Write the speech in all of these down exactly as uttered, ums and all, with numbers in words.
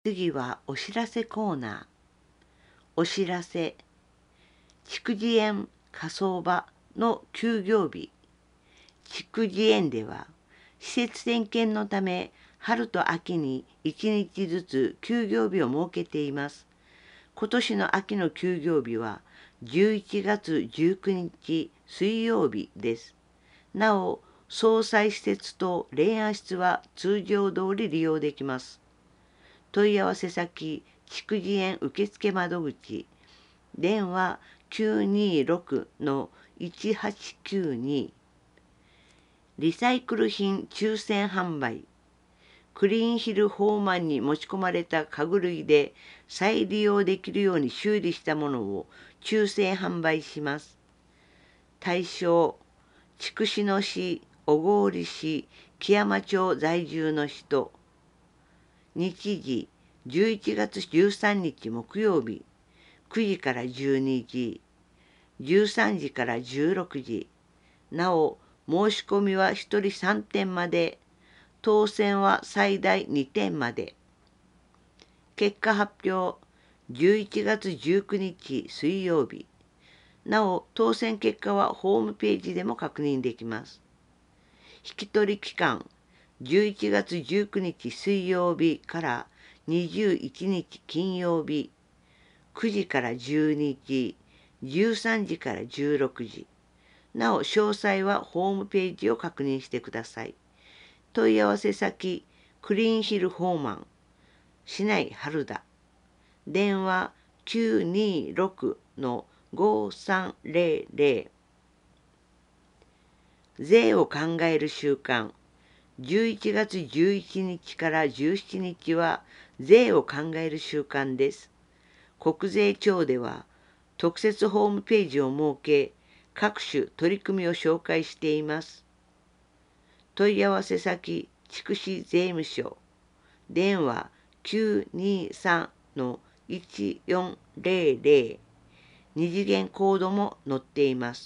次はお知らせコーナー。お知らせ。筑紫園火葬場の休業日。筑紫園では、施設点検のため、春と秋にいちにちずつ休業日を設けています。今年の秋の休業日は、じゅういちがつじゅうくにち水曜日です。なお、葬祭施設と霊安室は通常通り利用できます。問い合わせ先、筑紫園受付窓口、電話 きゅうにろくのいちはちきゅうに、リサイクル品抽選販売、クリーンヒルホーマンに持ち込まれた家具類で再利用できるように修理したものを抽選販売します。対象、筑紫野市、小郡市、木山町在住の人。日時、じゅういちがつじゅうさんにち木曜日、くじからじゅうにじ、じゅうさんじからじゅうろくじ。なお、申し込みはひとりさんてんまで、当選は最大にてんまで。結果発表、じゅういちがつじゅうくにち水曜日。なお、当選結果はホームページでも確認できます。引き取り期間、じゅういちがつじゅうくにち水曜日からにじゅういちにち金曜日、くじからじゅうにじ、じゅうさんじからじゅうろくじ。なお、詳細はホームページを確認してください。問い合わせ先、クリーンヒルホーマン、市内春田。電話 きゅうにろくのごさんぜろぜろ。税を考える習慣。じゅういちがつじゅういちにちからじゅうしちにちは税を考える習慣です。国税庁では特設ホームページを設け、各種取り組みを紹介しています。問い合わせ先、筑紫税務署。電話 きゅうにさんのいちよんぜろぜろ。二次元コードも載っています。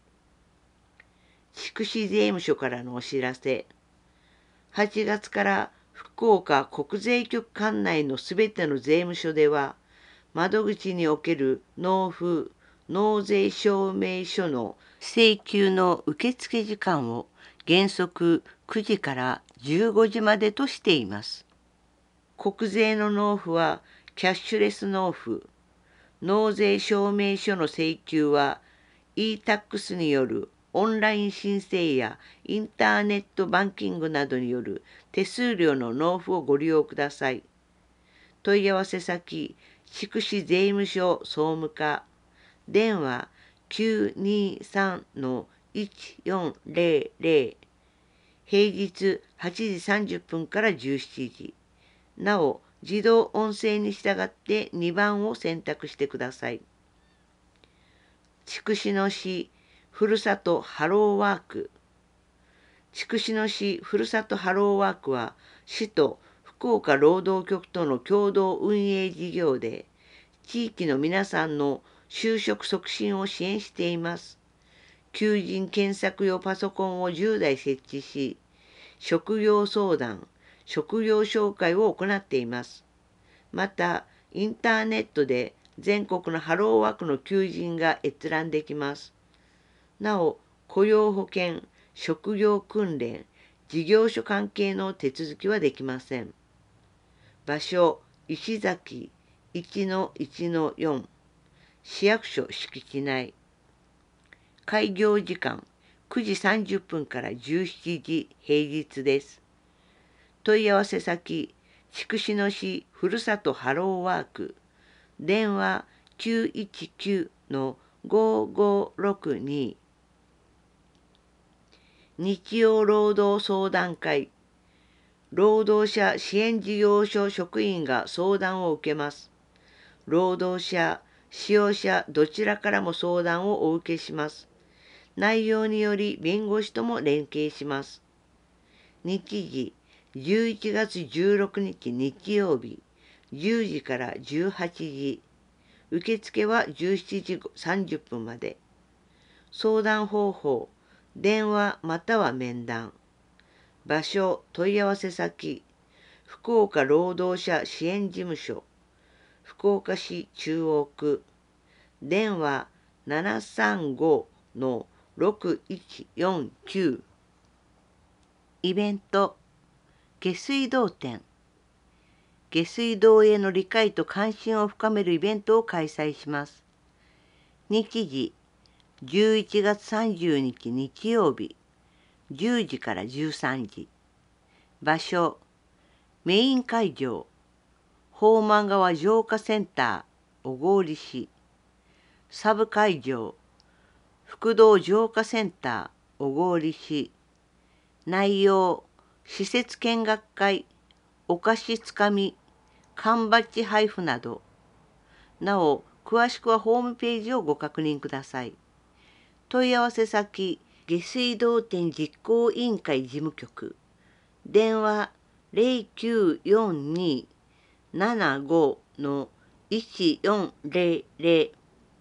筑紫税務署からのお知らせ。はちがつから福岡国税局管内のすべての税務署では、窓口における納付・納税証明書の請求の受付時間を原則くじからじゅうごじまでとしています。国税の納付はキャッシュレス納付、納税証明書の請求は イータックス によるオンライン申請やインターネットバンキングなどによる手数料の納付をご利用ください。問い合わせ先、筑紫税務署総務課。電話 きゅうにさんのいちよんぜろぜろ。平日はちじさんじゅっぷんからじゅうしちじ。なお、自動音声に従ってにばんを選択してください。筑紫野市ふるさとハローワーク。筑紫野市ふるさとハローワークは、市と福岡労働局との共同運営事業で、地域の皆さんの就職促進を支援しています。求人検索用パソコンをじゅうだい設置し、職業相談、職業紹介を行っています。また、インターネットで全国のハローワークの求人が閲覧できます。なお、雇用保険、職業訓練、事業所関係の手続きはできません。場所、石崎 いちのいちのよん、市役所敷地内。開業時間、くじさんじゅっぷんからじゅうしちじ平日です。問い合わせ先、筑紫野市ふるさとハローワーク。電話 きゅういちきゅうのごごろくに。日曜労働相談会。労働者支援事業所職員が相談を受けます。労働者、使用者どちらからも相談をお受けします。内容により弁護士とも連携します。日時、じゅういちがつじゅうろくにち日曜日、じゅうじからじゅうはちじ。受付はじゅうしちじさんじゅっぷんまで。相談方法、電話または面談。場所、問い合わせ先、 福岡労働者支援事務所、福岡市中央区、電話 ななさんご のろくいちよんきゅう。イベント、下水道展。下水道への理解と関心を深めるイベントを開催します。日時、じゅういちがつさんじゅうにち日曜日、じゅうじからじゅうさんじ。場所、メイン会場、宝満川浄化センター、小郡市。サブ会場、福道浄化センター、小郡市。内容、施設見学会、お菓子つかみ、缶バッジ配布など。なお、詳しくはホームページをご確認ください。問い合わせ先、下水道店実行委員会事務局。電話 ゼロきゅうよんに ななご のいちよんゼロゼ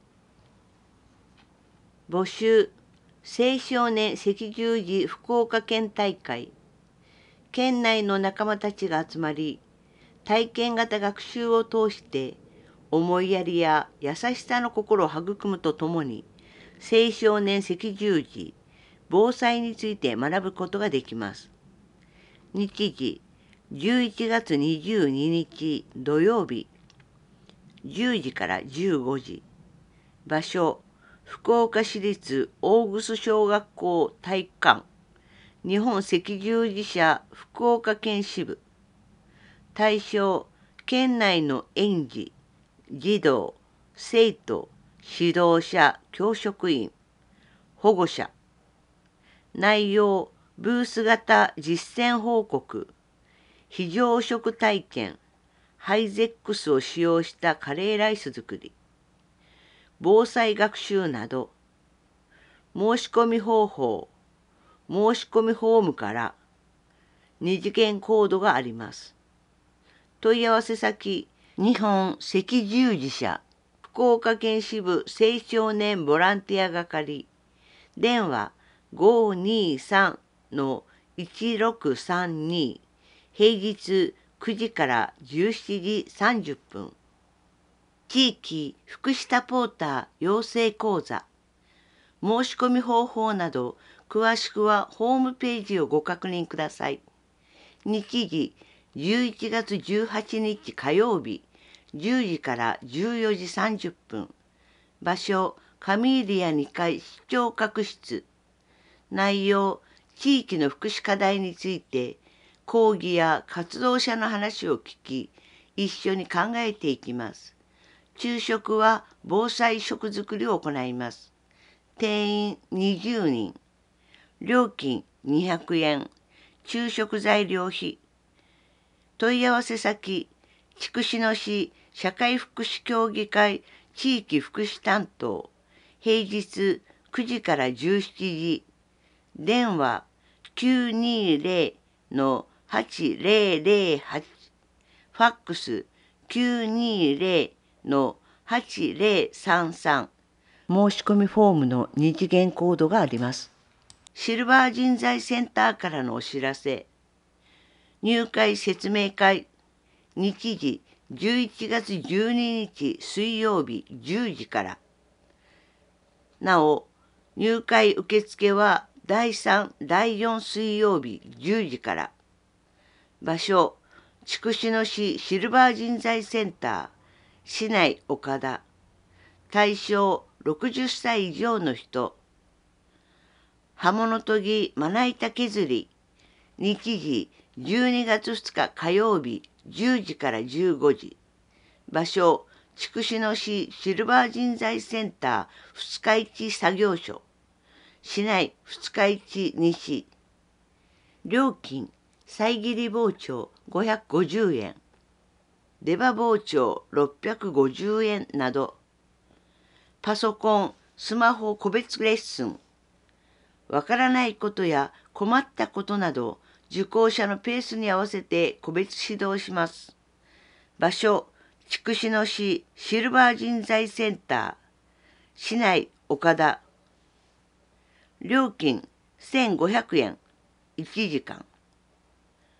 ロ。募集、青少年赤十字福岡県大会。県内の仲間たちが集まり、体験型学習を通して思いやりや優しさの心を育むとともに、青少年赤十字、防災について学ぶことができます。日時、じゅういちがつにじゅうににち土曜日、じゅうじからじゅうごじ。場所、福岡市立大楠小学校体育館、日本赤十字社福岡県支部。対象、県内の園児、児童、生徒、指導者、教職員、保護者。内容、ブース型実践報告、非常食体験、ハイゼックスを使用したカレーライス作り、防災学習など。申し込み方法、申し込みフォームから二次元コードがあります。問い合わせ先、日本赤十字社福岡県支部青少年ボランティア係。電話 ごーにーさん のいちろくさんに。平日くじからじゅうしちじさんじゅっぷん。地域福祉サポーター養成講座。申し込み方法など詳しくはホームページをご確認ください。日時、じゅういちがつじゅうはちにち火曜日、じゅうじからじゅうよじさんじゅっぷん。場所、カミーリアにかい視聴覚室。内容、地域の福祉課題について、講義や活動者の話を聞き、一緒に考えていきます。昼食は防災食作りを行います。定員にじゅうにん。料金にひゃくえん。昼食材料費。問い合わせ先、筑紫野市社会福祉協議会地域福祉担当。平日くじからじゅうしちじ。電話 きゅうにーぜろ のはちぜろぜろはち。ファックス きゅうにーぜろ のはちぜろさんさん。申し込みフォームの二次元コードがあります。シルバー人材センターからのお知らせ。入会説明会。日時じゅういちがつじゅうににち水曜日じゅうじから。なお、入会受付はだいさん、だいよん水曜日じゅうじから。場所、筑紫野市シルバー人材センター、市内岡田。対象ろくじゅっさい以上の人。刃物研ぎまな板削り。日時じゅうにがつふつか火曜日じゅうじからじゅうごじ。場所、筑紫野市シルバー人材センター二日市作業所。市内二日市西。料金、遮り包丁ごひゃくごじゅうえん。出刃包丁ろっぴゃくごじゅうえんなど。パソコン、スマホ個別レッスン。わからないことや困ったことなど、受講者のペースに合わせて個別指導します。場所、筑紫野市シルバー人材センター、市内岡田。料金せんごひゃくえん、いちじかん。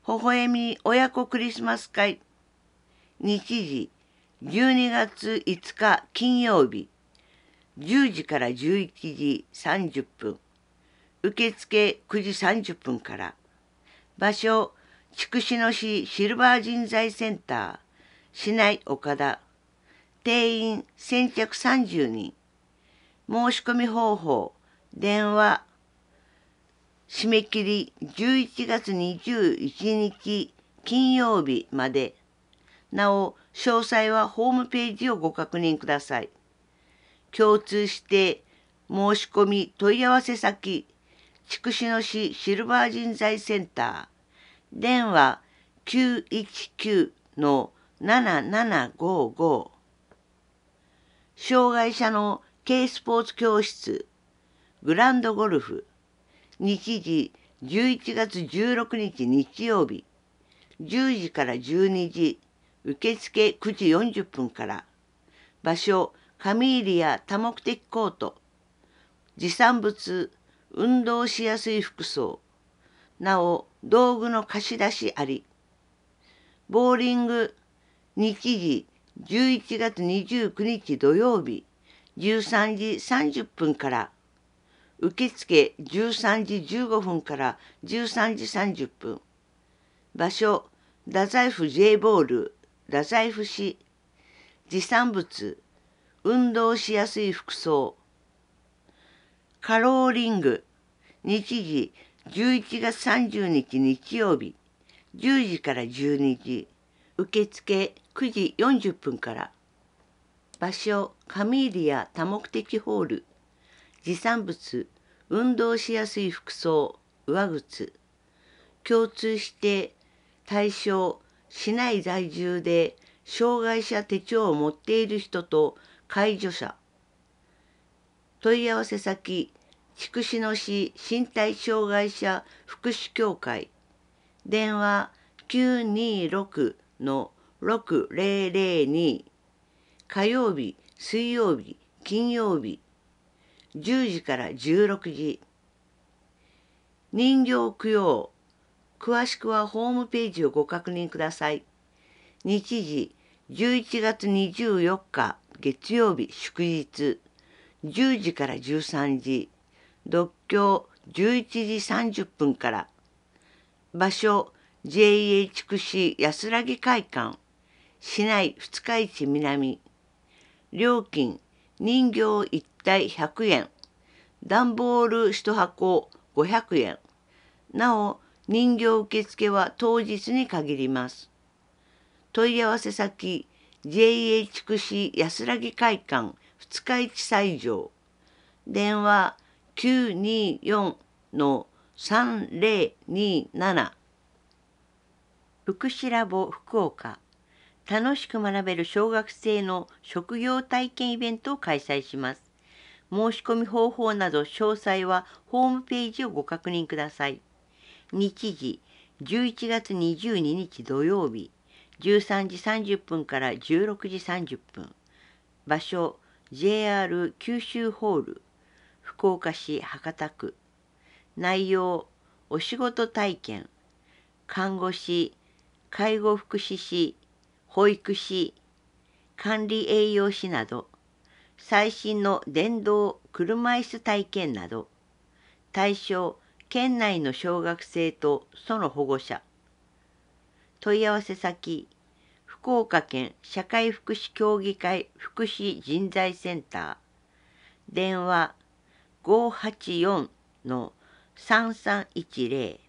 微笑み親子クリスマス会。日時、じゅうにがついつか金曜日、じゅうじからじゅういちじさんじゅっぷん。受付くじさんじゅっぷんから。場所、筑紫野市シルバー人材センター、市内岡田。定員先着さんじゅうにん。申し込み方法、電話。締め切りじゅういちがつにじゅういちにち金曜日まで。なお、詳細はホームページをご確認ください。共通して申し込み問い合わせ先、筑紫野市シルバー人材センター、電話 きゅういちきゅうのななななごご。障害者の軽スポーツ教室、グランドゴルフ。日時じゅういちがつじゅうろくにち日曜日、じゅうじからじゅうにじ、受付くじよんじゅっぷんから。場所、カミーリア多目的コート。持参物、運動しやすい服装。なお、道具の貸し出しあり。ボーリング、日時じゅういちがつにじゅうくにち土曜日、じゅうさんじさんじゅっぷんから。受付じゅうさんじじゅうごふんからじゅうさんじさんじゅっぷん。場所、太宰府 J ボール、太宰府市。持参物、運動しやすい服装。カローリング、日時じゅういちがつさんじゅうにち日曜日、じゅうじからじゅうにじ、受付くじよんじゅっぷんから。場所、カミーリア多目的ホール。持参物、運動しやすい服装、上靴。共通して対象、市内在住で障害者手帳を持っている人と介助者。問い合わせ先、筑紫野市身体障害者福祉協会。電話きゅうにろくのろくぜろぜろに。火曜日、水曜日、金曜日。じゅうじからじゅうろくじ。人形供養。詳しくはホームページをご確認ください。日時じゅういちがつにじゅうよっか月曜日祝日。じゅうじからじゅうさんじ。読経じゅういちじさんじゅっぷんから。場所 ジェイエー 筑紫安らぎ会館。市内二日市南。料金、人形一体ひゃくえん。段ボール一箱ごひゃくえん。なお、人形受付は当日に限ります。問い合わせ先、ジェイエー 筑紫安らぎ会館二日市西条。電話きゅうによんのさんぜろになな。福祉ラボ福岡。楽しく学べる小学生の職業体験イベントを開催します。申し込み方法など詳細はホームページをご確認ください。日時じゅういちがつにじゅうににち土曜日、じゅうさんじさんじゅっぷんからじゅうろくじさんじゅっぷん。場所 ジェイアール 九州ホール、福岡市博多区。内容、お仕事体験、看護師、介護福祉士、保育士、管理栄養士など、最新の電動車椅子体験など、対象、県内の小学生とその保護者。問い合わせ先、福岡県社会福祉協議会福祉人材センター。電話ごはちよんのさんさんいちぜろ。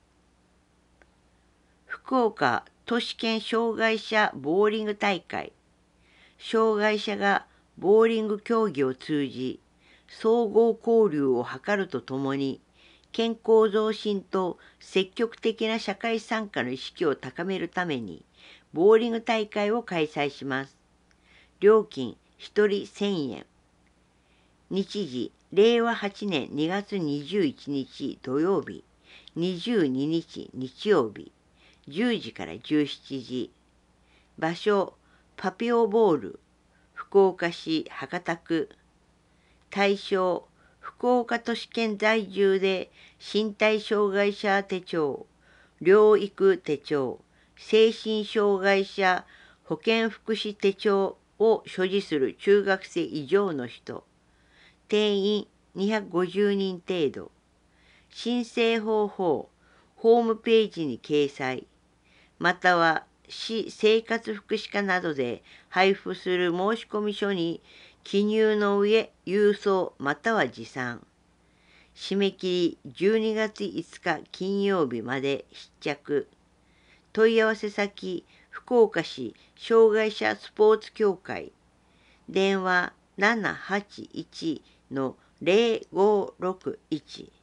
福岡都市圏障害者ボーリング大会。障害者がボーリング競技を通じ、総合交流を図るとともに、健康増進と積極的な社会参加の意識を高めるために、ボーリング大会を開催します。料金ひとりせんえん。日時、れいわはちねんにがつにじゅういちにち土曜日、にじゅうににち日曜日、じゅうじからじゅうしちじ。場所、パピオボール、福岡市博多区。対象、福岡都市圏在住で身体障害者手帳、 療育手帳、精神障害者保健福祉手帳を所持する中学生以上の人、定員にひゃくごじゅうにん程度、申請方法、ホームページに掲載、または市生活福祉課などで配布する申込書に記入の上、郵送または持参。締め切りじゅうにがついつか金曜日まで必着。問い合わせ先、福岡市障害者スポーツ協会。電話ななはちいちのゼロごろくいち。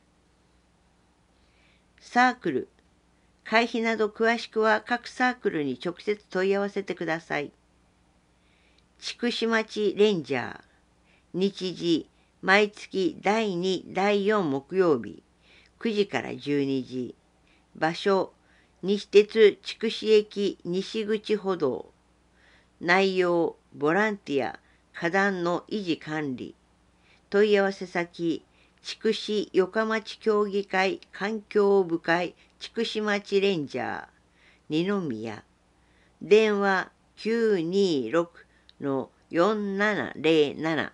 サークル。会費など詳しくは各サークルに直接問い合わせてください。筑紫町レンジャー。日時、毎月だいに、だいよん木曜日、くじからじゅうにじ。場所、西鉄筑紫駅西口歩道。内容、ボランティア、花壇の維持管理。問い合わせ先、筑紫与賀町協議会環境部会筑紫町レンジャー、二宮。電話きゅうにろくのよんななゼロなな。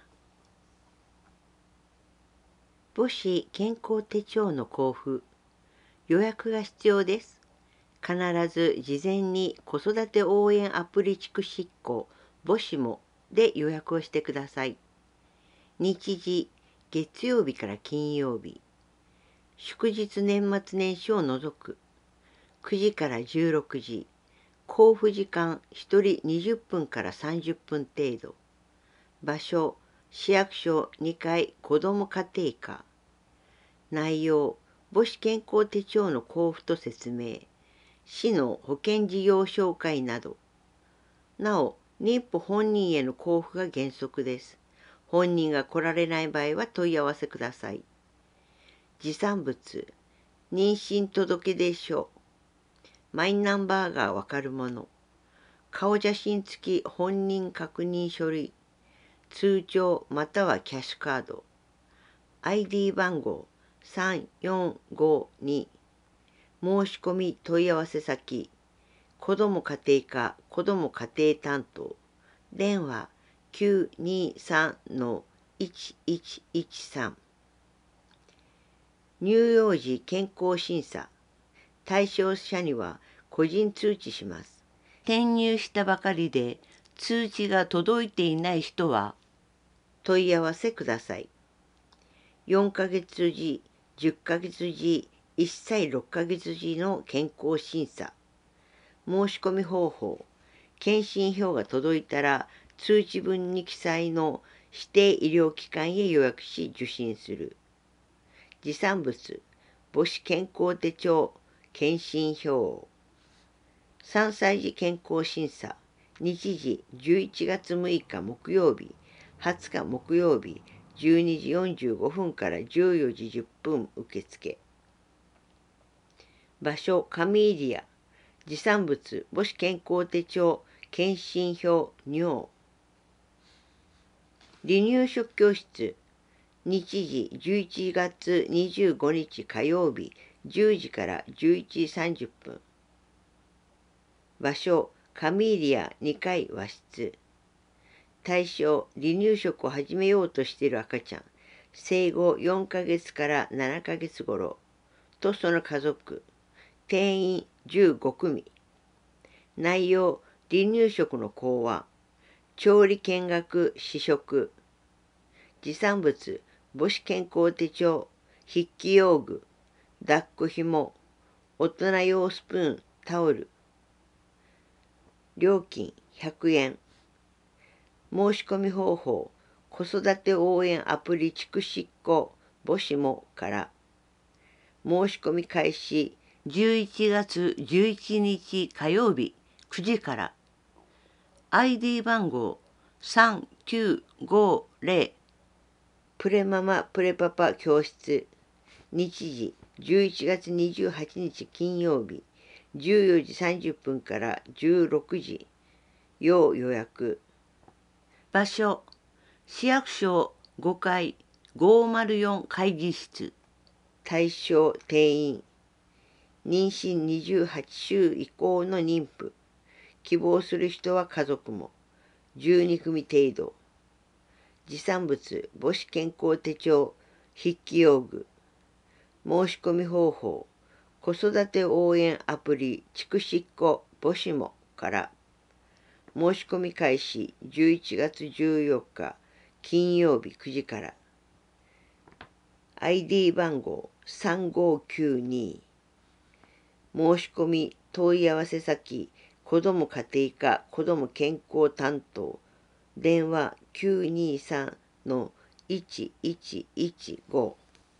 母子健康手帳の交付、予約が必要です。必ず事前に子育て応援アプリ地区執行母子もで予約をしてください。日時、月曜日から金曜日。祝日年末年始を除く。くじからじゅうろくじ。交付時間ひとりにじゅっぷんからさんじゅっぷん程度。場所、市役所にかい子ども家庭課。内容、母子健康手帳の交付と説明。市の保険事業紹介など。なお、妊婦本人への交付が原則です。本人が来られない場合は問い合わせください。持参物、妊娠届出書、マイナンバーがわかるもの、顔写真付き本人確認書類、通帳またはキャッシュカード、アイディー 番号さんよんごに、申し込み問い合わせ先、子ども家庭課子ども家庭担当、電話きゅうにさんのいちいちいちさん。乳幼児健康審査、対象者には個人通知します。転入したばかりで通知が届いていない人は問い合わせください。よんかげつじ、じゅっかげつじ、いっさいろっかげつじの健康審査。申し込み方法。検診票が届いたら通知文に記載の指定医療機関へ予約し受診する。持参物。母子健康手帳、検診票。さんさい児健康審査。日時じゅういちがつむいか木曜日、はつか木曜日、じゅうにじよんじゅうごふんからじゅうよじじゅっぷん受付。場所、上入谷。持参物、母子健康手帳、検診票、尿。離乳食教室。日時じゅういちがつにじゅうごにち火曜日、じゅうじからじゅういちじさんじゅっぷん。場所、上入谷にかい和室。対象、離乳食を始めようとしている赤ちゃん、生後よんかげつからななかげつ頃とその家族、定員じゅうごくみ。内容、離乳食の考案、調理見学試食。持参物、母子健康手帳、筆記用具、抱っこ紐、大人用スプーン、タオル。料金ひゃくえん。申し込み方法、子育て応援アプリ地区執行母子もから申し込み開始じゅういちがつじゅういちにち火曜日くじから。 アイディー 番号さんきゅうごゼロ。プレママプレパパ教室。日時じゅういちがつにじゅうはちにち金曜日、じゅうよじさんじゅっぷんからじゅうろくじ。要予約。場所、市役所ごかいごーまるよん会議室。対象定員妊娠にじゅうはちしゅう以降の妊婦、希望する人は家族も、じゅうに組程度。持産物、母子健康手帳、筆記用具。申し込み方法、子育て応援アプリ、ちくしっこ、母子もから。申し込み開始、じゅういちがつじゅうよっか、金曜日くじから。アイディー 番号さんごきゅうに。申し込み問い合わせ先、子ども家庭科子ども健康担当、電話きゅうにさんのいちいちいちご。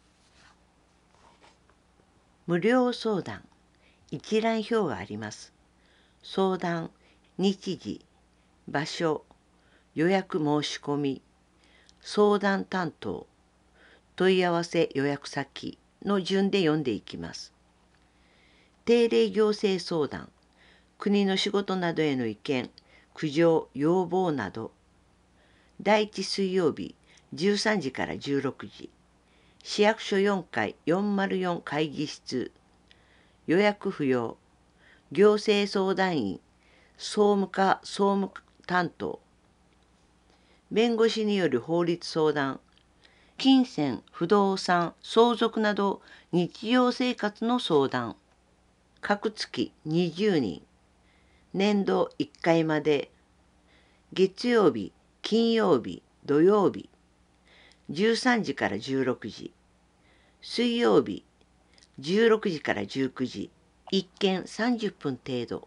無料相談、一覧表があります。相談、日時、場所、予約申し込み、相談担当、問い合わせ予約先の順で読んでいきます。定例行政相談、国の仕事などへの意見、苦情、要望など。だいいち水曜日、じゅうさんじからじゅうろくじ。市役所よんかいよんまるよん会議室。予約不要。行政相談員、総務課総務担当。弁護士による法律相談。金銭、不動産、相続など日常生活の相談。各月にじゅうにん。年度いっかいまで。月曜日、金曜日、土曜日。じゅうさんじからじゅうろくじ。水曜日、じゅうろくじからじゅうくじ。一件さんじゅっぷん程度。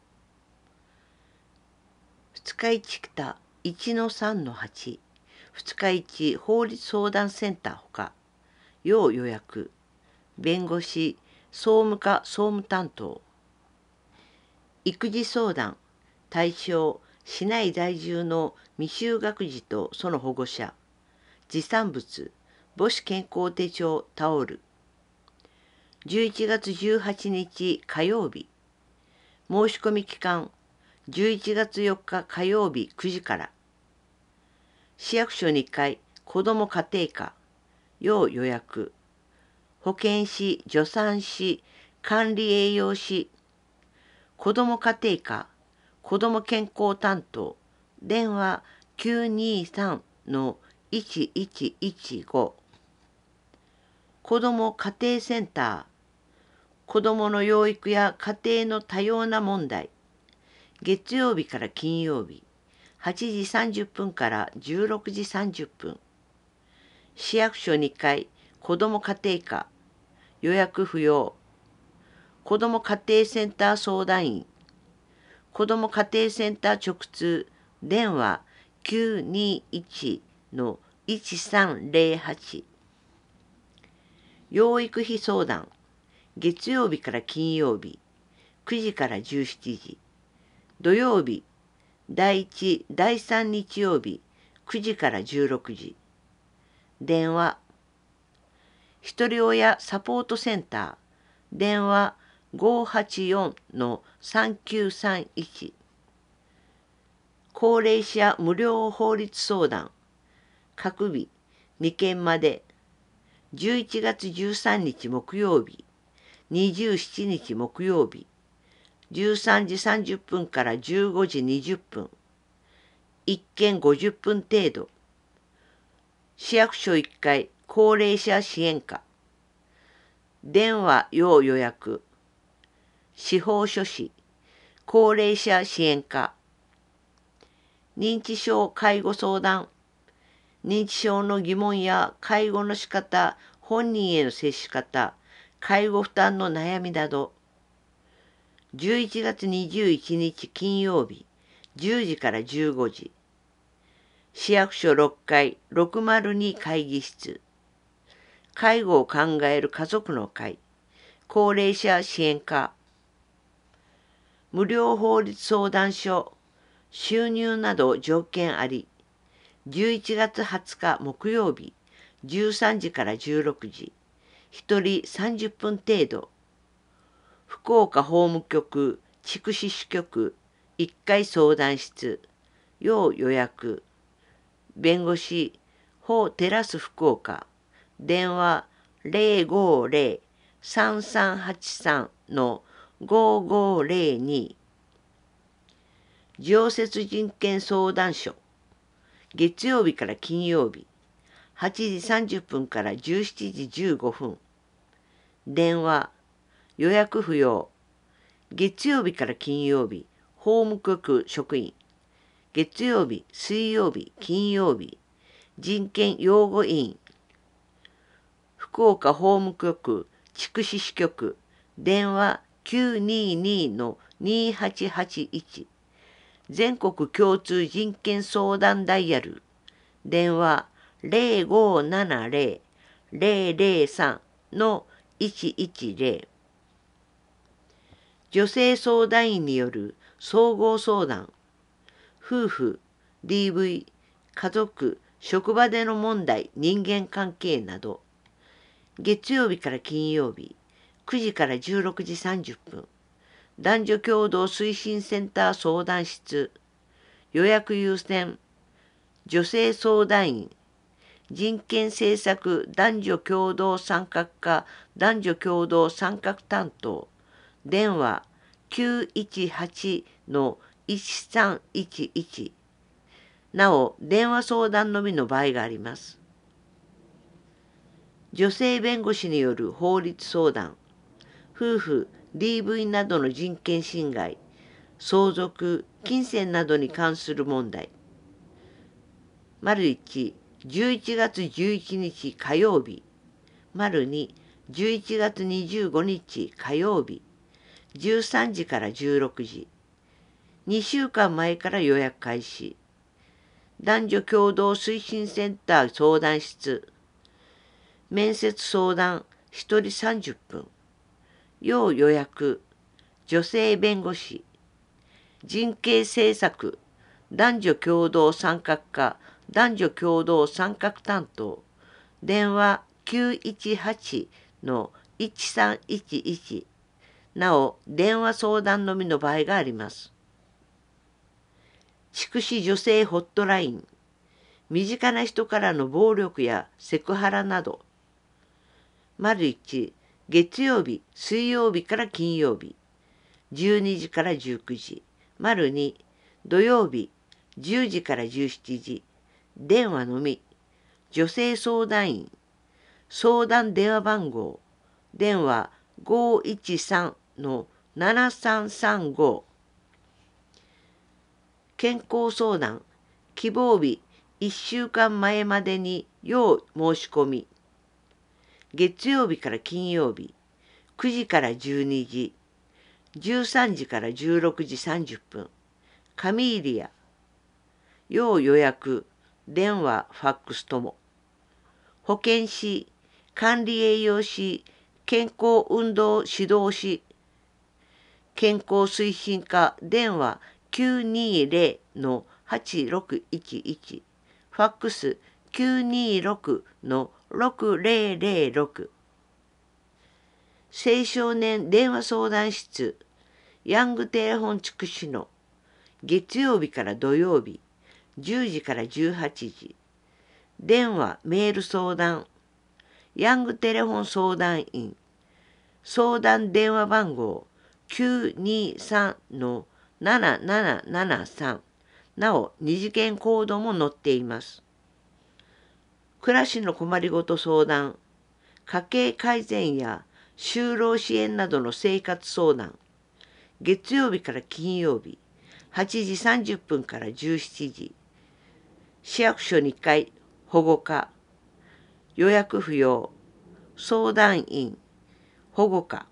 二日市北いちのさんのはち。二日市法律相談センターほか。要予約。弁護士、総務課総務担当。育児相談。対象、市内在住の未就学児とその保護者。持産物、母子健康手帳タオル。じゅういちがつじゅうはちにち火曜日。申し込み期間、じゅういちがつよっか火曜日くじから。市役所にかい、子ども家庭科。要予約。保健師、助産師、管理栄養士。子ども家庭科、子ども健康担当。電話きゅうにさんのいちいちいちご。子ども家庭センター。子どもの養育や家庭の多様な問題。月曜日から金曜日。はちじさんじゅっぷんからじゅうろくじさんじゅっぷん。市役所にかい、子ども家庭科。予約不要。子ども家庭センター相談員。子ども家庭センター直通。電話きゅうにいちのいちさんぜろはち。養育費相談。月曜日から金曜日。くじからじゅうしちじ。土曜日。だいいち、だいさん日曜日。くじからじゅうろくじ。電話。ひとり親サポートセンター。電話ごはちよんのさんきゅうさんいち。高齢者無料法律相談。各日にけんまで。じゅういちがつじゅうさんにち木曜日。にじゅうしちにち木曜日。じゅうさんじさんじゅっぷんからじゅうごじにじゅっぷん。一件ごじゅっぷん程度。市役所いっかい高齢者支援課。電話要予約。司法書士。高齢者支援課。認知症介護相談。認知症の疑問や介護の仕方、本人への接し方、介護負担の悩みなど。じゅういちがつにじゅういちにち金曜日、じゅうじからじゅうごじ。市役所ろっかいろくまるに会議室。介護を考える家族の会。高齢者支援課。無料法律相談所。収入など条件あり。じゅういちがつはつか木曜日、じゅうさんじからじゅうろくじ。ひとりさんじゅっぷん程度。福岡法務局、筑紫支局、いっかい相談室。要予約。弁護士、法テラス福岡。電話ゼロごゼロ さんさんはちさんのごごゼロに。常設人権相談所、月曜日から金曜日、はちじさんじゅっぷんからじゅうしちじじゅうごふん。電話、予約不要。月曜日から金曜日、法務局職員。月曜日、水曜日、金曜日、人権擁護委員。福岡法務局、筑紫支局、電話きゅうににのにはちはちいち。全国共通人権相談ダイヤル。電話ゼロごななゼロ ゼロゼロさんのいちいちゼロ。女性相談員による総合相談。夫婦、ディーブイ、家族、職場での問題、人間関係など。月曜日から金曜日、くじからじゅうろくじさんじゅっぷん。男女共同推進センター相談室。予約優先。女性相談員。人権政策男女共同参画課男女共同参画担当。電話きゅういちはちのいちさんいちいち。なお、電話相談のみの場合があります。女性弁護士による法律相談。夫婦、ディーブイ などの人権侵害、相続、金銭などに関する問題。いち、じゅういちがつじゅういちにち火曜日。に、じゅういちがつにじゅうごにち火曜日。じゅうさんじからじゅうろくじ。にしゅうかんまえから予約開始。男女共同推進センター相談室。面接相談ひとりさんじゅっぷん。要予約。女性弁護士。人権政策男女共同参画課男女共同参画担当。電話きゅういちはちのいちさんいちいち。なお、電話相談のみの場合があります。筑紫女性ホットライン。身近な人からの暴力やセクハラなど。いち、月曜日、水曜日から金曜日。じゅうにじからじゅうくじ。に、土曜日、じゅうじからじゅうしちじ。電話のみ。女性相談員。相談電話番号。電話ごいちさんのななさんさんご。健康相談。希望日いっしゅうかんまえまでに要申し込み。月曜日から金曜日、くじからじゅうにじ、じゅうさんじからじゅうろくじさんじゅっぷん。カミーリア。要予約、電話、ファックスとも。保健師、管理栄養士、健康運動指導士。健康推進課、電話きゅうにゼロのはちろくいちいち。ファックスきゅうにろくのろくゼロゼロろく。青少年電話相談室、ヤングテレフォン筑紫の月曜日から土曜日、じゅうじからじゅうはちじ。電話、メール相談、ヤングテレフォン相談員、相談電話番号きゅうにさんのななななななさん。なお、二次元コードも載っています。暮らしの困りごと相談、家計改善や就労支援などの生活相談。月曜日から金曜日、はちじさんじゅっぷんからじゅうしちじ。市役所にかい、保護課。予約不要。相談員、保護課。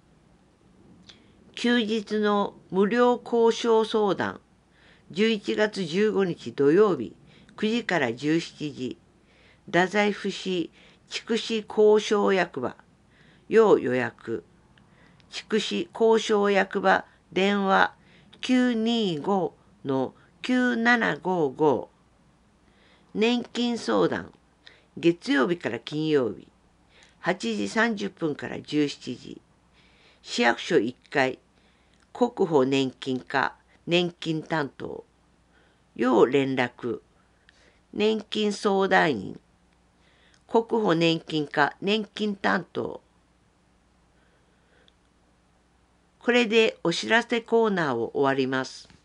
休日の無料交渉相談。じゅういちがつじゅうごにち土曜日、くじからじゅうしちじ。太宰府市筑紫交渉役場。要予約。筑紫交渉役場電話きゅうにごのきゅうななごご。年金相談。月曜日から金曜日。はちじさんじゅっぷんからじゅうしちじ。市役所いっかい。国保年金課年金担当。要連絡。年金相談員。国保年金課年金担当。 これでお知らせコーナーを終わります。